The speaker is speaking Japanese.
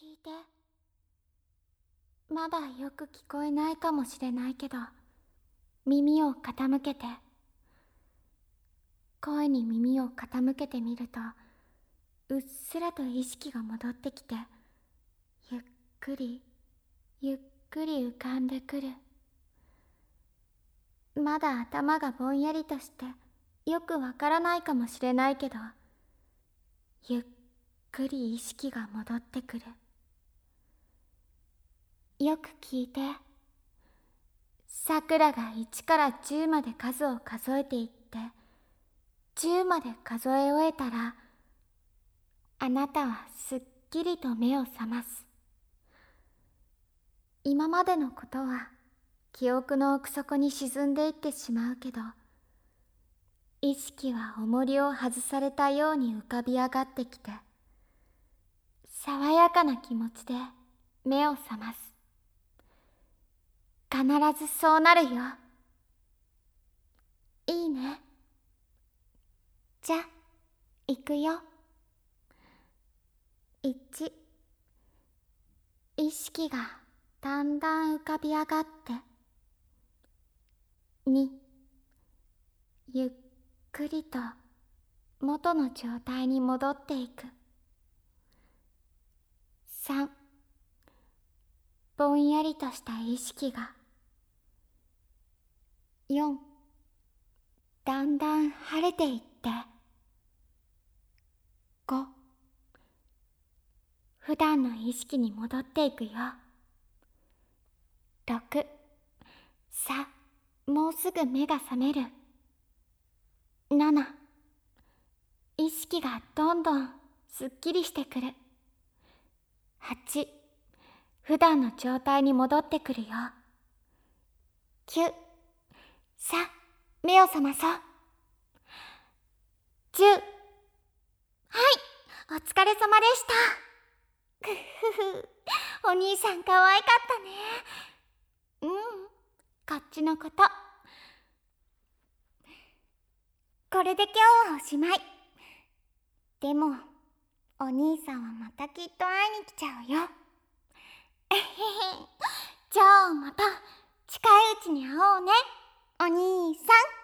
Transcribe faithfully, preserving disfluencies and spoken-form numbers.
聞いて。まだよく聞こえないかもしれないけど、耳を傾けて。声に耳を傾けてみると、うっすらと意識が戻ってきて、ゆっくりゆっくり浮かんでくる。まだ頭がぼんやりとしてよくわからないかもしれないけど、ゆっくり意識が戻ってくる。よく聞いて。さくらがいちからじゅうまで数を数えていって、じゅうまで数え終えたら、あなたはすっきりと目を覚ます。今までのことは記憶の奥底に沈んでいってしまうけど、意識は重りを外されたように浮かび上がってきて、爽やかな気持ちで目を覚ます。必ずそうなるよ。いいね。じゃ、行くよ。いち、意識がだんだん浮かび上がって。に、ゆっくりと元の状態に戻っていく。さん、ぼんやりとした意識が。よん、だんだん晴れていって。ご、普段の意識に戻っていくよ。ろく、さあ、もうすぐ目が覚める。なな、意識がどんどんすっきりしてくる。はち、普段の状態に戻ってくるよ。きゅう、さあ、目を覚まそう。じゅう、はい、お疲れ様でした。くふふ、お兄さんかわいかったね。うん、こっちのこと。これで今日はおしまい。でも、お兄さんはまたきっと会いに来ちゃうよ。えへへ。じゃあまた近いうちに会おうね、お兄さん。